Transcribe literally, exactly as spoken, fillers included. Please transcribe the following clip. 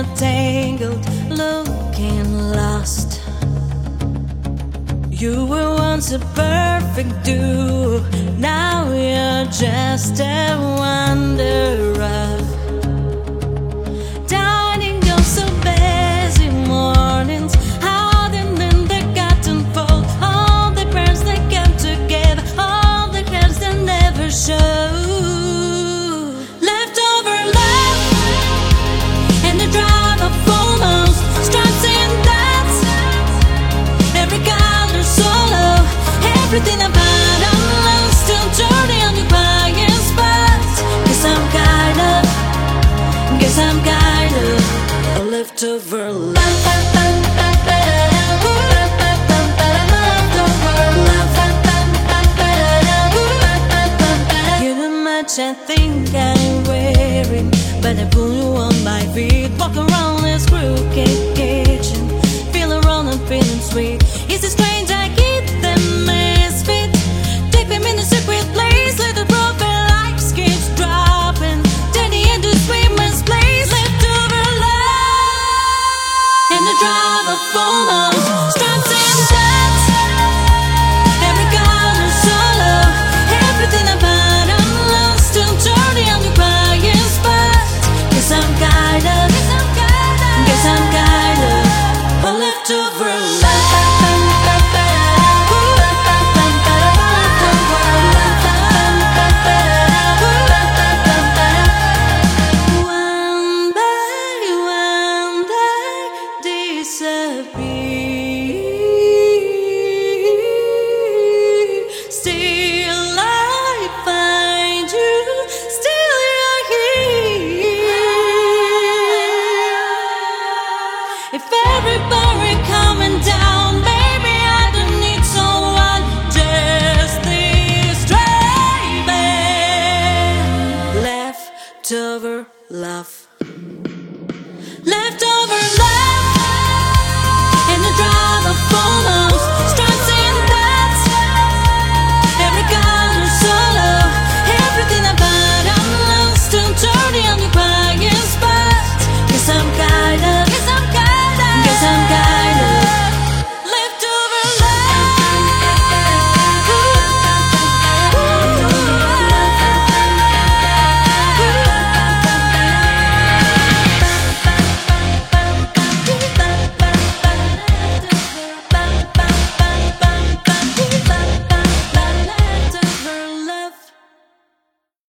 tangled, looking lost. You were once a perfect duo, now you're just a wanderer. Dining your so busy mornings, hiding in the cotton fold. All the parents that come together, all the hands that never show. Leftover love and the drive of almost stripes and dots. Every color solo, everything about I'm lost, still turning on your quiet spots. Guess I'm kind of, guess I'm kind of a leftover love. I think I'm wearing, but I pull you on my feet. Walk around this crooked kitchen, feel around and feeling sweet. Is it strange I keep them misfit? Take them in the secret place, let the broken lights keeps dropping. Then the end is famous place. Leftover love and the drive of full on.